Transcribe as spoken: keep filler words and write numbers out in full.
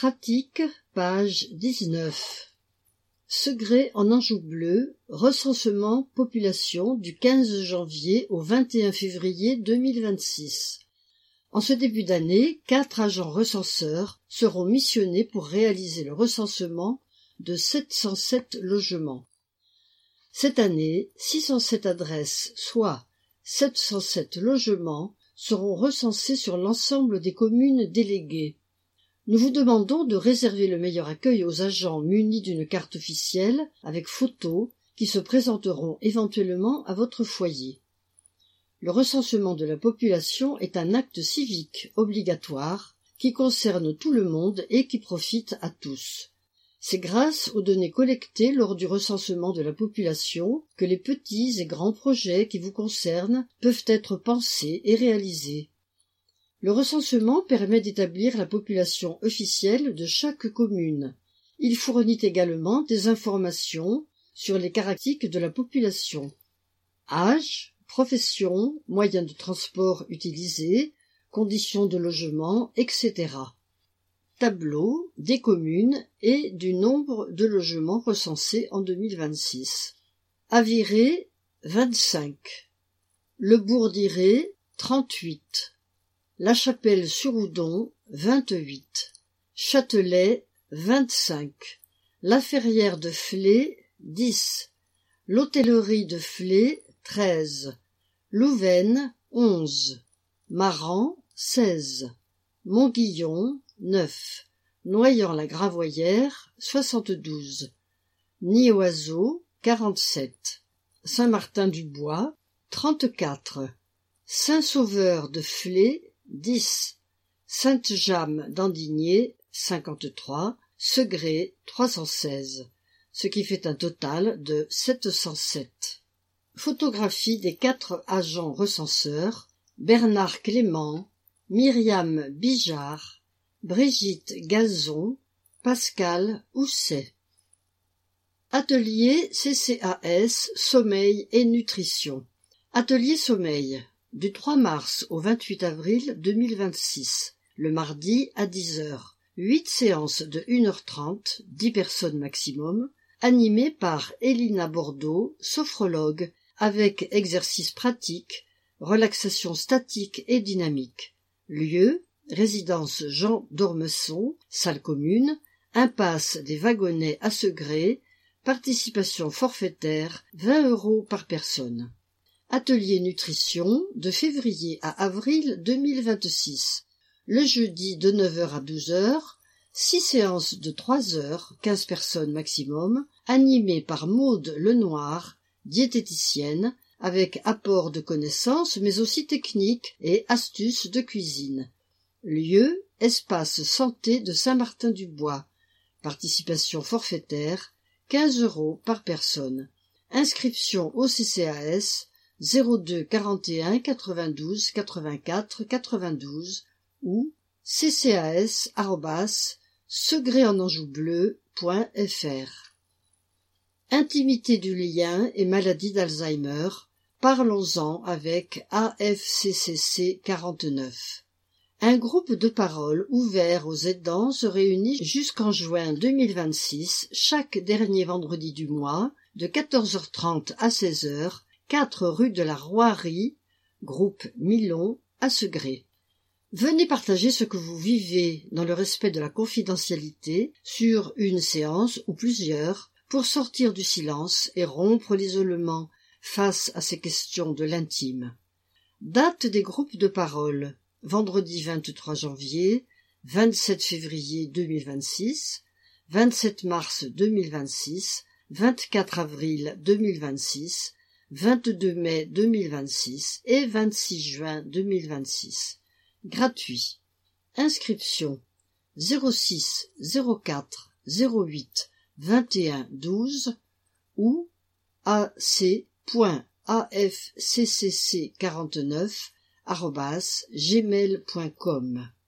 pratique, page dix-neuf. Segré en Anjou bleu, recensement population du quinze janvier au vingt et un février deux mille vingt-six. En ce début d'année, quatre agents recenseurs seront missionnés pour réaliser le recensement de sept cent sept logements. Cette année, six cent sept adresses, soit sept cent sept logements, seront recensés sur l'ensemble des communes déléguées. Nous vous demandons de réserver le meilleur accueil aux agents munis d'une carte officielle avec photo qui se présenteront éventuellement à votre foyer. Le recensement de la population est un acte civique obligatoire qui concerne tout le monde et qui profite à tous. C'est grâce aux données collectées lors du recensement de la population que les petits et grands projets qui vous concernent peuvent être pensés et réalisés. Le recensement permet d'établir la population officielle de chaque commune. Il fournit également des informations sur les caractéristiques de la population. Âge, profession, moyens de transport utilisés, conditions de logement, et cetera. Tableau des communes et du nombre de logements recensés en deux mille vingt-six. Aviré, vingt-cinq. Le Bourg d'Iré, trente-huit. La Chapelle-sur-Oudon, vingt-huit. Châtelet, vingt-cinq. La Ferrière de Flé, dix. L'Hôtellerie de Flé, treize. Louvaine, onze. Maran, seize. Montguillon, neuf. Noyant-la-Gravoyère, soixante-douze. Nid-Oiseau, quarante-sept. Saint-Martin-du-Bois, trente-quatre. Saint-Sauveur de Flé, dix. Sainte-Jamme d'Andigné, cinquante-trois. Segré, trois cent seize. Ce qui fait un total de sept cent sept. Photographie des quatre agents recenseurs: Bernard Clément, Myriam Bijard, Brigitte Gazon, Pascal Housset. Atelier C C A S Sommeil et Nutrition. Atelier Sommeil, du trois mars au vingt-huit avril deux mille vingt-six, le mardi à dix heures. huit séances de une heure trente, dix personnes maximum, animées par Elina Bordeaux, sophrologue, avec exercices pratiques, relaxation statique et dynamique. Lieu, résidence Jean d'Ormesson, salle commune, impasse des Wagonnets à Segré, participation forfaitaire, vingt euros par personne. Atelier nutrition, de février à avril deux mille vingt-six. Le jeudi de neuf heures à douze heures, six séances de trois heures, quinze personnes maximum, animées par Maude Lenoir, diététicienne, avec apport de connaissances mais aussi techniques et astuces de cuisine. Lieu, espace santé de Saint-Martin-du-Bois. Participation forfaitaire, quinze euros par personne. Inscription au C C A S zéro deux quarante et un quatre-vingt-douze quatre-vingt-quatre quatre-vingt-douze ou ccas arobase segréenanjoubleu point fr. Intimité du lien et maladie d'Alzheimer, parlons-en avec A F C C C quarante-neuf. Un groupe de parole ouvert aux aidants se réunit jusqu'en juin deux mille vingt-six, chaque dernier vendredi du mois, de quatorze heures trente à seize heures, quatre rue de la Roirie, groupe Milon, à Segré. Venez partager ce que vous vivez dans le respect de la confidentialité sur une séance ou plusieurs pour sortir du silence et rompre l'isolement face à ces questions de l'intime. Date des groupes de parole: vendredi vingt-trois janvier, vingt-sept février deux mille vingt-six, vingt-sept mars deux mille vingt-six, vingt-quatre avril deux mille vingt-six, vingt-deux mai deux mille vingt-six et vingt-six juin deux mille vingt-six. Gratuit. Inscription zéro six zéro quatre zéro huit vingt et un douze ou ac point a f c c c quarante-neuf arobase gmail point com.